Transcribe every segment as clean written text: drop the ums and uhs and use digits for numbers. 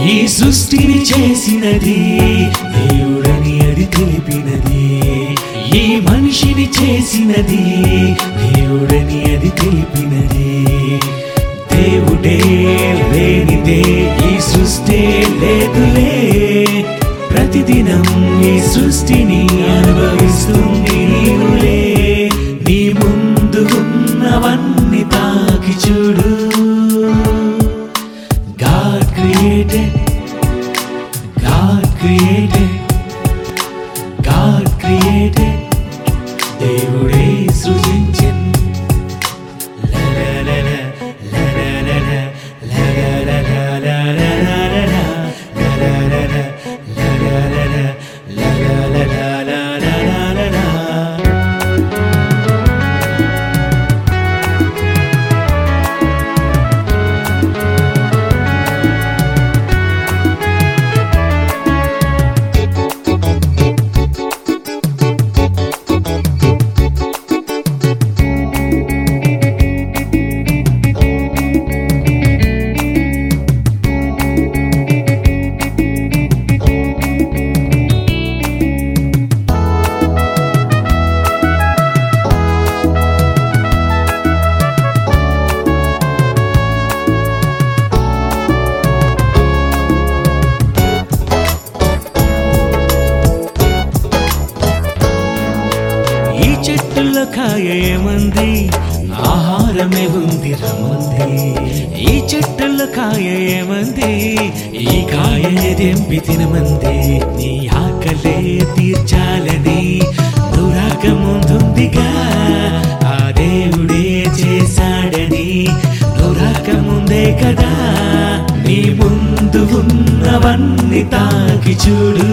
ఈ సృష్టిని చేసినది దేవుడని అది తెలిపినది. ఈ మనిషిని చేసినది దేవుడని అది తెలిపినది. దేవుడే లేనిదే ఈ సృష్టి లేదులే. ప్రతిదినం ఈ సృష్టిని అనుభవిస్తుంది నీవులే. నీ ముందు ఉన్నవన్నీ తాకి చూడు. God created, God created, God created. దేవుడే సృజించెను. చెట్టులో కాయ ఏమంది, ఆహారమే ఉంది రమ్మంది. ఈ చెట్టులో కాయ ఏమంది, ఈ కాయని తెంపి తినమంది. నీ ఆకలే తీర్చాలని నురాక ముందుందిగా. ఆ దేవుడే చేశాడని నురాక ముందే కదా. నీ ముందు ఉన్నవన్నీ తాకి చూడు.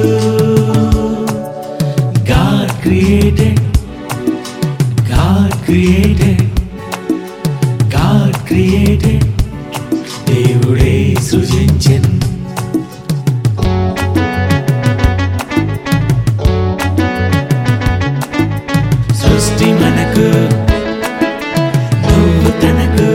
God created, God created, God created. దేవుడే సృజించెను. సృష్టి మనకు, నువ్వు తనకు.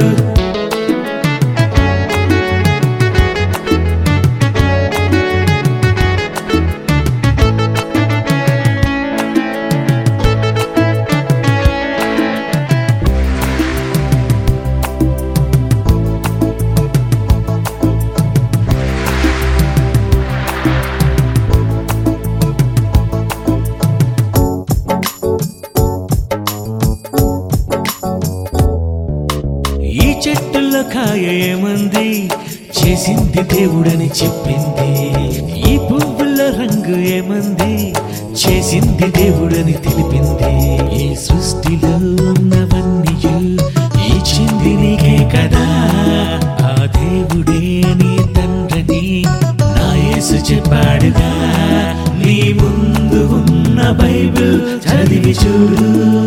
ఈ చెట్టులో కాయ ఏమంది, చేసింది దేవుడని చెప్పింది. ఈ పువ్వుల రంగు ఏమంది, చేసింది దేవుడని తెలిపింది. ఈ సృష్టిలో ఉన్నవన్నీ ఇచ్చింది నీకే కదా. ఆ దేవుడే నీ తండ్రిని నా యేసు చెప్పాడుగా. నీ ముందు ఉన్న బైబిల్ చదివి చూడు.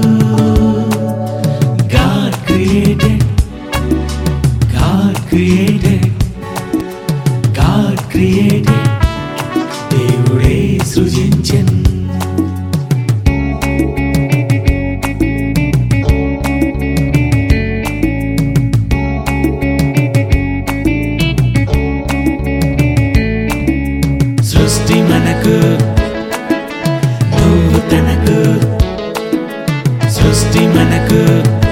God created, God created, God created. దేవుడే సృజించెను. సృష్టి మనకు, నువ్వు తనకు. సృష్టి మనకు.